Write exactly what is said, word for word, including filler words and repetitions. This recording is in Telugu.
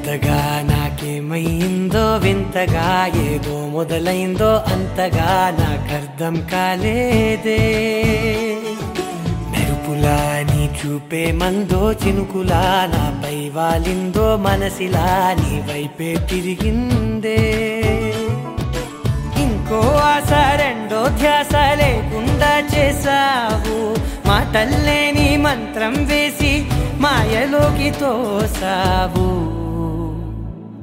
కొత్తగా నాకేమైందో వింతగా ఏదో మొదలైందో అంతగా నాకర్థం కాలేదే మెరుపులా నీ చూపే మందో చినుకులా నాపై వాలిందో మనసిలా నీ వైపే తిరిగిందే ఇంకో ఆశ రెండో ధ్యాస లేకుండా చేసావు మాటల్లేని మంత్రం వేసి మాయలోకి తోసావు